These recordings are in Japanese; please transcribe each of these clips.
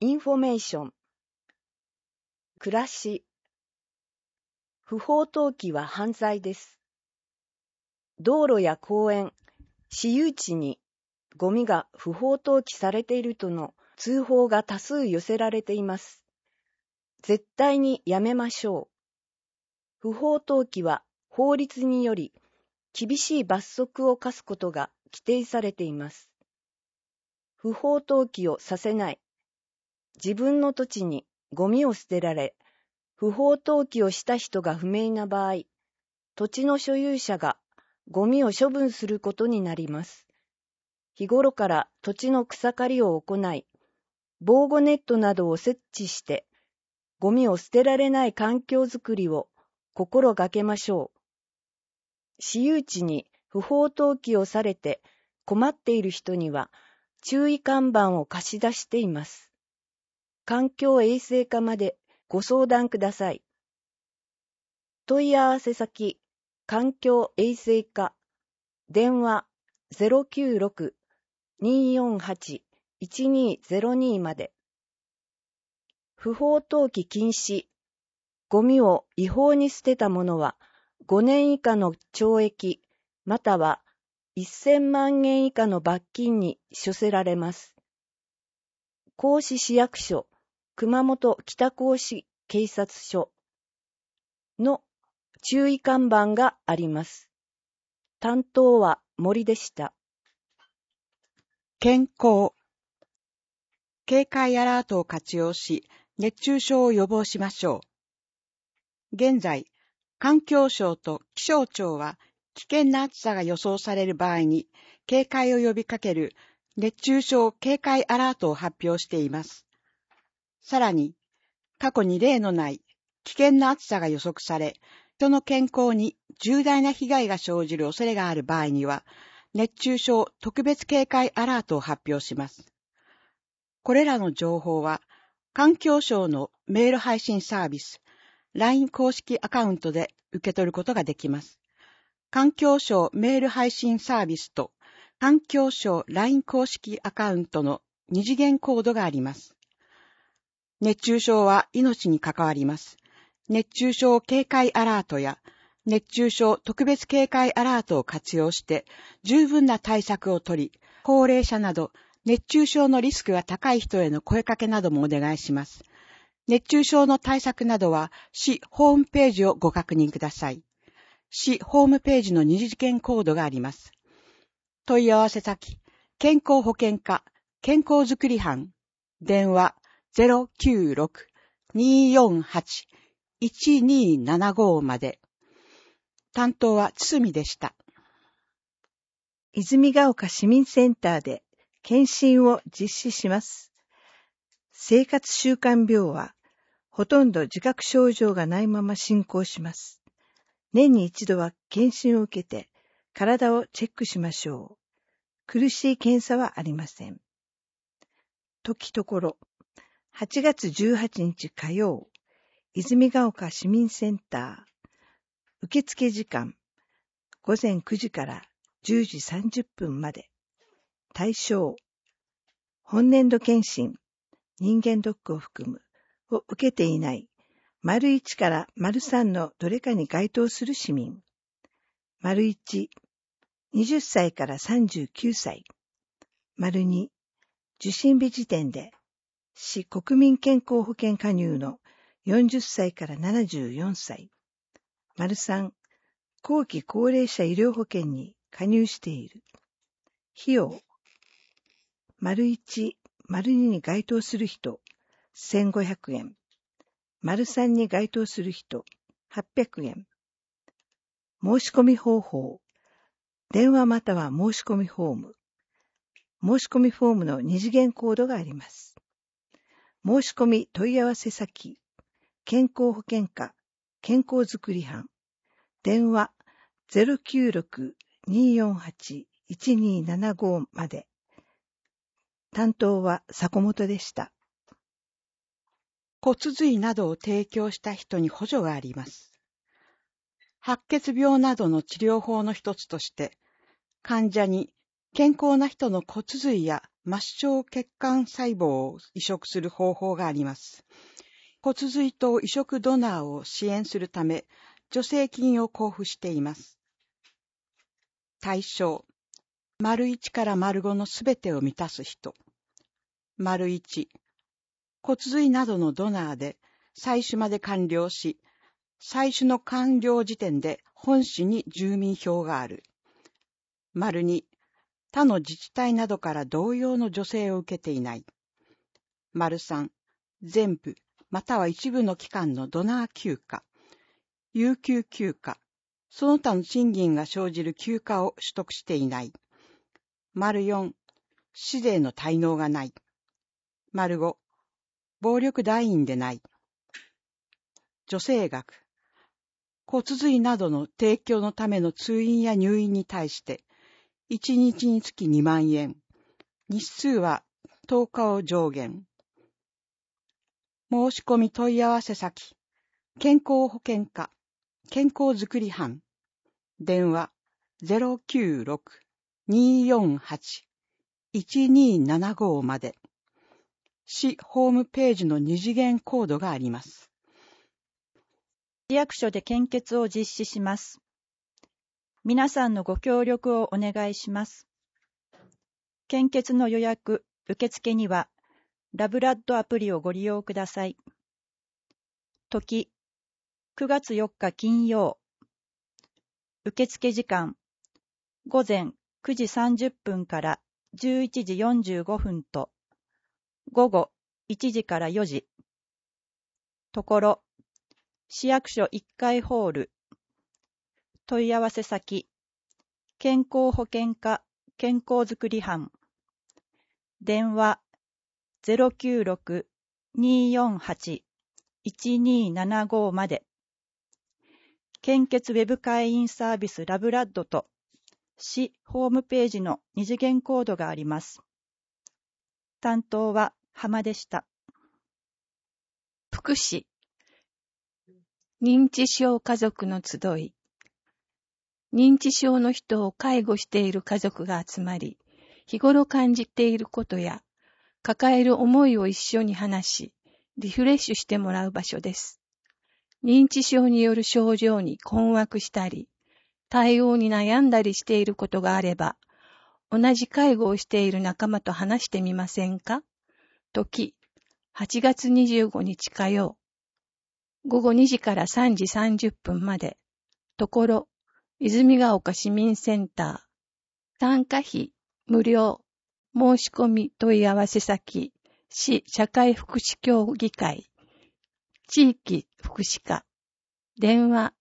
インフォメーション、暮らし、不法投棄は犯罪です。道路や公園、私有地にゴミが不法投棄されているとの通報が多数寄せられています。絶対にやめましょう。不法投棄は法律により厳しい罰則を課すことが規定されています。不法投棄をさせない。自分の土地にゴミを捨てられ、不法投棄をした人が不明な場合、土地の所有者がゴミを処分することになります。日頃から土地の草刈りを行い、防護ネットなどを設置して、ゴミを捨てられない環境づくりを心がけましょう。私有地に不法投棄をされて困っている人には注意看板を貸し出しています。環境衛生課までご相談ください。問い合わせ先、環境衛生課、電話 096-248-1202 まで。不法投棄禁止。ゴミを違法に捨てた者は5年以下の懲役または1000万円以下の罰金に処せられます。甲子市役所、熊本北甲子警察署の注意看板があります。担当は森でした。 健康。警戒アラートを活用し、熱中症を予防しましょう。現在、環境省と気象庁は危険な暑さが予想される場合に警戒を呼びかける熱中症警戒アラートを発表しています。さらに、過去に例のない危険な暑さが予測され、人の健康に重大な被害が生じる恐れがある場合には、熱中症特別警戒アラートを発表します。これらの情報は、環境省のメール配信サービス、LINE 公式アカウントで受け取ることができます。環境省メール配信サービスと、環境省 LINE 公式アカウントの二次元コードがあります。熱中症は命に関わります。熱中症警戒アラートや熱中症特別警戒アラートを活用して十分な対策を取り、高齢者など熱中症のリスクが高い人への声かけなどもお願いします。熱中症の対策などは市ホームページをご確認ください。市ホームページの二次元コードがあります。問い合わせ先、健康保険課、健康づくり班、電話 096-248-1275 まで。担当は堤でした。 泉ヶ丘市民センターで検診を実施します。生活習慣病はほとんど自覚症状がないまま進行します。年に一度は検診を受けて体をチェックしましょう。苦しい検査はありません。時ところ、8月18日火曜、泉ヶ丘市民センター、受付時間、午前9時から10時30分まで。対象、本年度検診、人間ドックを含む、を受けていない、丸1から丸3のどれかに該当する市民。丸1、20歳から39歳。丸2、受診日時点で、市国民健康保険加入の40歳から74歳。丸3、後期高齢者医療保険に加入している。費用、丸1、丸2に該当する人、1500円。丸3に該当する人、800円。申し込み方法、電話または申し込みフォーム。申し込みフォームの二次元コードがあります。申し込み問い合わせ先、健康保険課、健康づくり班。電話 096-248-1275 まで。担当は坂本でした。 骨髄などを提供した人に補助があります。白血病などの治療法の一つとして、患者に健康な人の骨髄や末梢血管細胞を移植する方法があります。骨髄等移植ドナーを支援するため、助成金を交付しています。対象、①から⑤のすべてを満たす人。①、骨髄などのドナーで採取まで完了し、採取の完了時点で本市に住民票がある。②、他の自治体などから同様の助成を受けていない。③、全部または一部の期間のドナー休暇、有給休暇、その他の賃金が生じる休暇を取得していない。④、死税の滞納がない。⑤、暴力団員でない。助成額、骨髄などの提供のための通院や入院に対して、1日につき2万円、日数は10日を上限。申し込み問い合わせ先、健康保険課、健康づくり班、電話 096-248-1275 まで。市ホームページの二次元コードがあります。 市役所で献血を実施します。皆さんのご協力をお願いします。献血の予約、受付には、ラブラッドアプリをご利用ください。時、9月4日金曜。受付時間、午前9時30分から11時45分と、午後1時から4時。ところ、市役所1階ホール。問い合わせ先、健康保険課健康づくり班。電話 096-248-1275 まで。献血ウェブ会員サービスラブラッドと市ホームページの二次元コードがあります。担当は浜でした。 福祉、認知症家族の集い。認知症の人を介護している家族が集まり、日頃感じていることや、抱える思いを一緒に話し、リフレッシュしてもらう場所です。認知症による症状に困惑したり、対応に悩んだりしていることがあれば、同じ介護をしている仲間と話してみませんか？時、8月25日火曜。午後2時から3時30分まで。ところ、泉ヶ丘市民センター。参加費、無料。申し込み問い合わせ先、市社会福祉協議会。地域福祉課。電話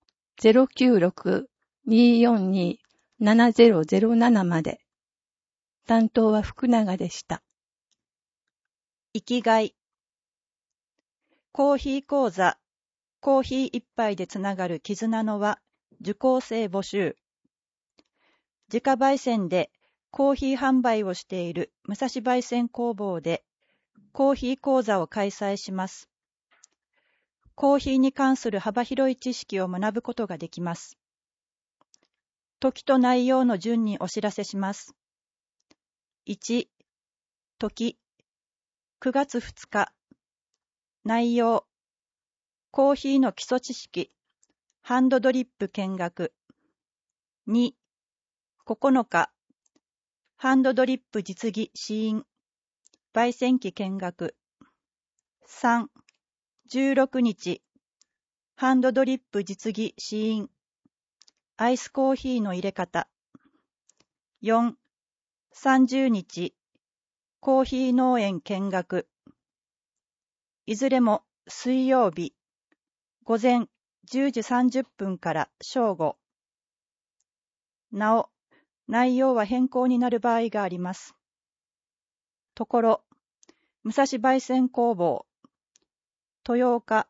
096-242-7007 まで。担当は福永でした。 生きがい。コーヒー講座、コーヒー一杯でつながる絆の輪、受講生募集。自家焙煎でコーヒー販売をしている武蔵焙煎工房でコーヒー講座を開催します。コーヒーに関する幅広い知識を学ぶことができます。時と内容の順にお知らせします。1、時、9月2日。内容、コーヒーの基礎知識、ハンドドリップ見学。2、9日、ハンドドリップ実技試飲、焙煎機見学。3、16日、ハンドドリップ実技試飲、アイスコーヒーの入れ方。4、30日、コーヒー農園見学。いずれも水曜日、午前10時30分から正午。なお、内容は変更になる場合があります。ところ、武蔵焙煎工房、豊岡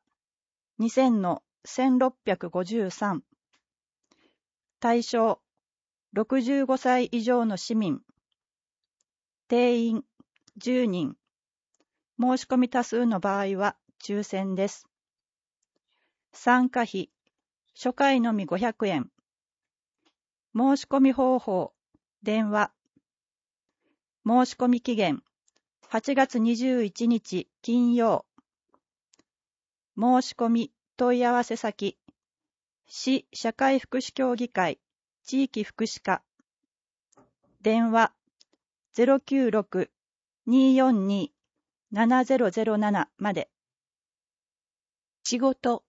2000-1653。対象、65歳以上の市民。定員10人。申し込み多数の場合は抽選です。参加費、初回のみ500円。申し込み方法、電話申し込み期限、8月21日金曜。申し込み問い合わせ先、市社会福祉協議会地域福祉課。電話 096-242-7007 まで。 仕事、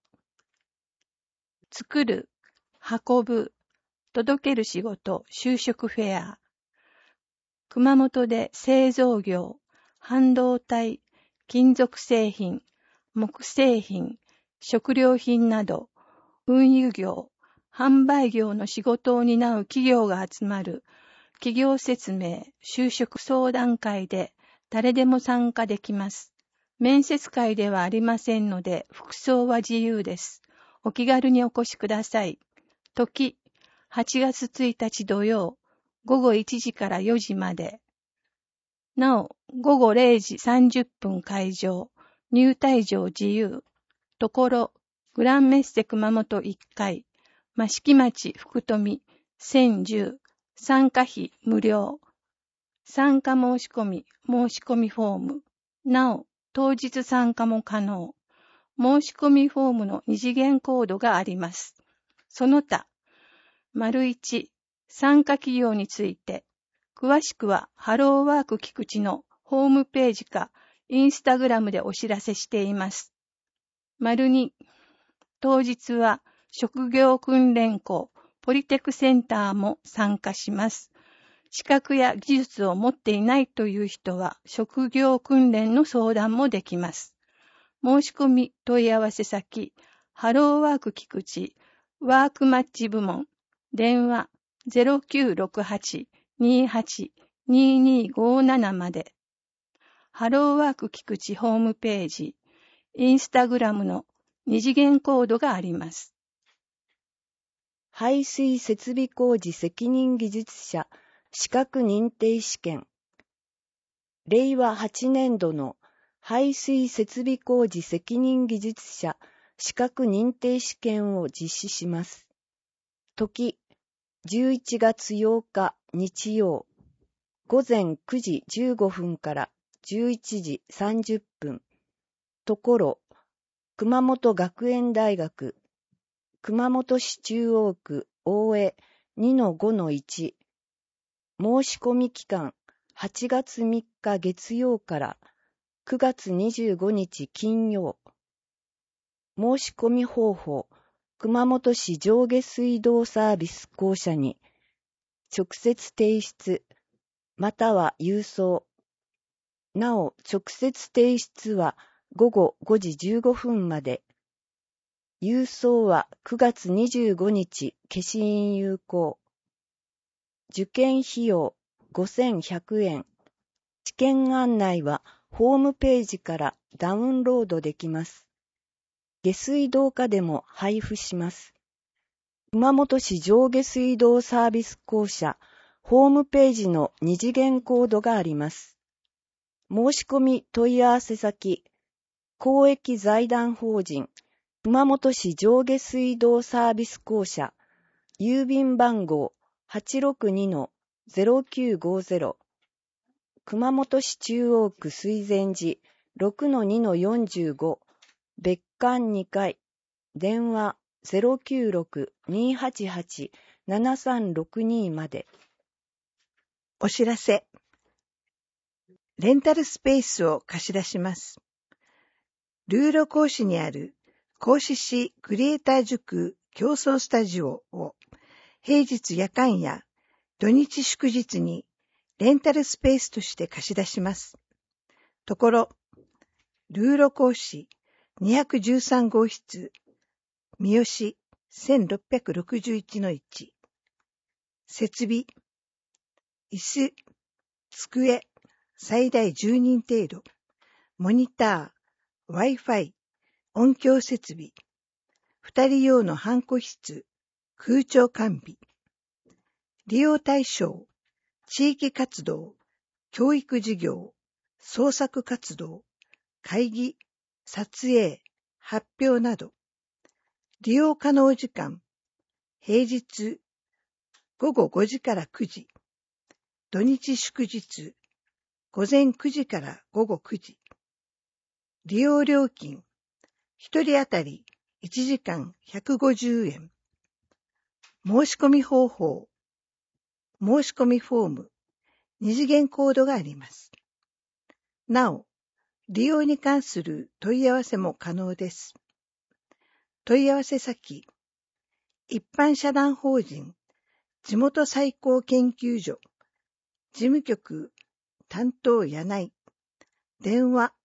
作る、運ぶ、届ける仕事、就職フェア。熊本で製造業、半導体、金属製品、木製品、食料品など、運輸業、販売業の仕事を担う企業が集まる企業説明、就職相談会で誰でも参加できます。面接会ではありませんので、服装は自由です。お気軽にお越しください。時、8月1日土曜、午後1時から4時まで。なお、午後0時30分開場、入退場自由。ところ、グランメッセ熊本1階、益城町福富1010、参加費無料。参加申し込みフォーム。なお、当日参加も可能。申し込みフォームの二次元コードがあります。その他、1、参加企業について、詳しくはハローワーク菊池のホームページかインスタグラムでお知らせしています。2、当日は職業訓練校ポリテクセンターも参加します。資格や技術を持っていないという人は職業訓練の相談もできます。申し込み問い合わせ先、ハローワーク菊池ワークマッチ部門、電話 0968-28-2257 まで。ハローワーク菊池ホームページ、インスタグラムの二次元コードがあります。 排水設備工事責任技術者資格認定試験。令和8年度の排水設備工事責任技術者資格認定試験を実施します。時、11月8日日曜、午前9時15分から11時30分。ところ、熊本学園大学、熊本市中央区大江 2-5-1。申し込み期間、8月3日月曜から9月25日金曜。申し込み方法、熊本市上下水道サービス公社に直接提出、または郵送。なお、直接提出は午後5時15分まで。郵送は9月25日消印有効。受験費用5100円。試験案内はホームページからダウンロードできます。下水道課でも配布します。熊本市上下水道サービス公社ホームページの二次元コードがあります。申し込み問い合わせ先、公益財団法人熊本市上下水道サービス公社郵便番号 862-0950 熊本市中央区水前寺 6-2-45 別館2階電話 096-288-7362 まで。 お知らせ。レンタルスペースを貸し出します。ルーロ講師にある講師市クリエイター塾競争スタジオを平日夜間や土日祝日にレンタルスペースとして貸し出します。ところ、ルーロ講師213号室、三好 1661-1。設備、椅子、机、最大10人程度、モニター、Wi-Fi、音響設備、2人用の半個室、空調完備。利用対象、地域活動、教育事業、創作活動、会議、撮影、発表など。利用可能時間、平日、午後5時から9時、土日祝日、 午前9時から午後9時。利用料金、1人当たり1時間150円。申し込み方法、申し込みフォーム、二次元コードがあります。なお、利用に関する問い合わせも可能です。問い合わせ先、一般社団法人地元最高研究所事務局担当柳井、電話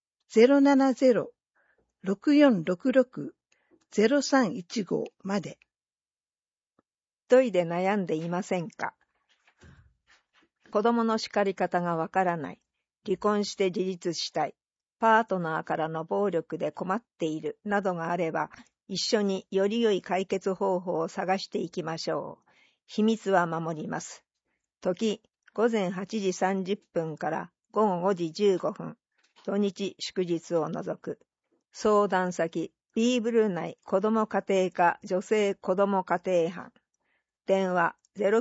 070-6466-0315 まで。 一人で悩んでいませんか？子供の叱り方がわからない、離婚して自立したい、パートナーからの暴力で困っているなどがあれば、一緒により良い解決方法を探していきましょう。秘密は守ります。時、午前8時30分から午後5時15分、土日祝日を除く。相談先、ビーブル内子ども家庭科女性子ども家庭班。電話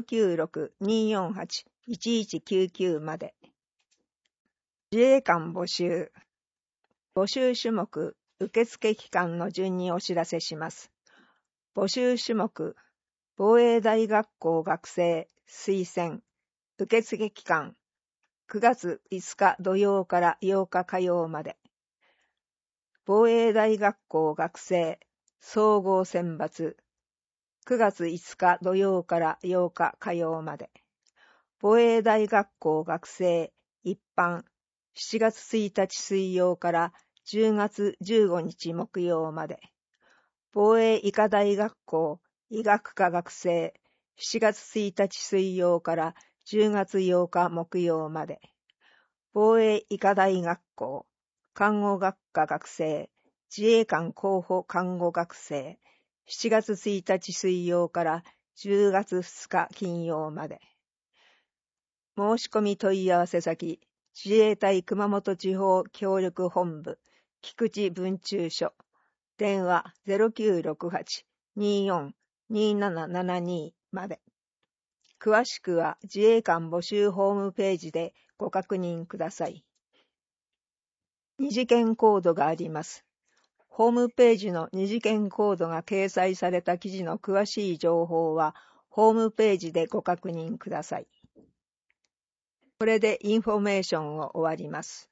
096-248-1199 まで。自衛官募集。募集種目、受付期間の順にお知らせします。募集種目、防衛大学校学生推薦。受付期間、9月5日土曜から8日火曜まで。防衛大学校学生総合選抜、9月5日土曜から8日火曜まで。防衛大学校学生一般、7月1日水曜から10月15日木曜まで。防衛医科大学校医学科学生、7月1日水曜から10月8日木曜まで。防衛医科大学校看護学科学生、自衛官候補看護学生、7月1日水曜から10月2日金曜まで。申し込み問い合わせ先、自衛隊熊本地方協力本部、菊池分駐所。電話 0968-24-2772 まで。詳しくは自衛官募集ホームページでご確認ください。二次元コードがあります。ホームページの二次元コードが掲載された記事の詳しい情報は、ホームページでご確認ください。これでインフォメーションを終わります。